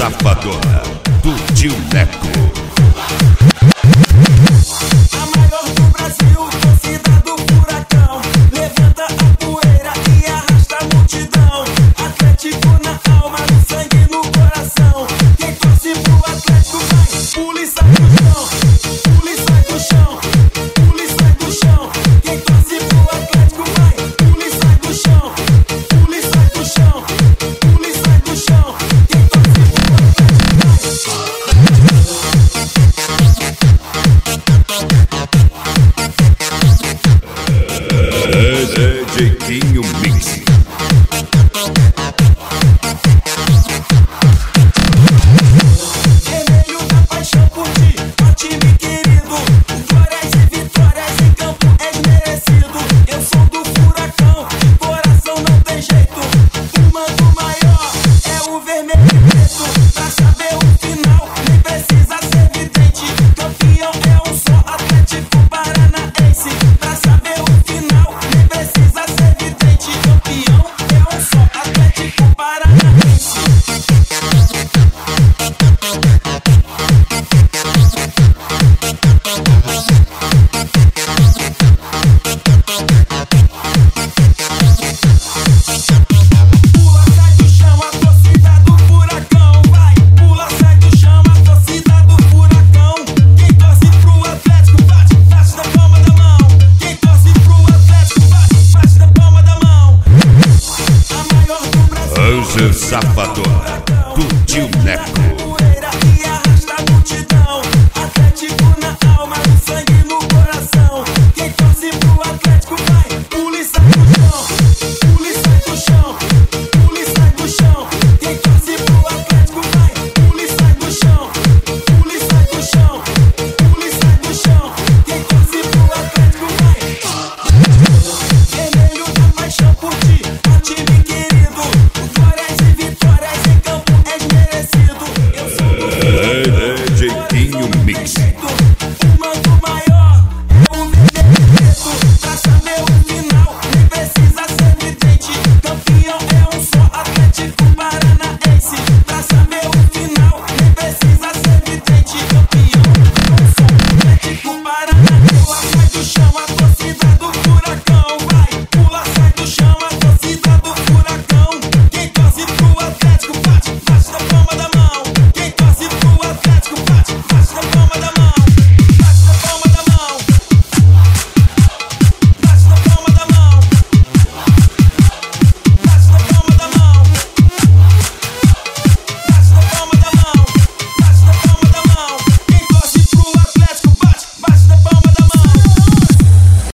Safadona, do Tio Neco. A maior do Brasil, torcida do Furacão. Levanta a poeira e arrasta a multidão. Atlético na alma, no sangue, no coração. Quem torce pro Atlético vai, pula e sai do chão. Pula e sai do chão. Pula e sai do chão. Quem torce pro Atlético vai, pula e sai do chão. Pula e sai do chão. Pula e sai do chão. Quem torce pro Atlético É Jequinho Mix. vermelho da paixão por ti, ó time querido. Glórias e vitórias em campo és merecido. Eu sou do Furacão, de coração não tem jeito. O mando maior é o vermelho e preto. Pra saber o final, nem precisa ser vidente. Campeão é um só, Atlético Paranaense. Pra saber o final, nem precisa ser vidente. Campeão é um só, Atlético Paranaense. Pula, sai do chão, a torcida do Furacão. Vai, pula, sai do chão, a torcida do Furacão. Quem torce pro Atlético bate, bate na palma da mão. Quem torce pro Atlético bate, bate na palma da mão. A maior do Brasil. Anjo Safadona, do Tio Neco.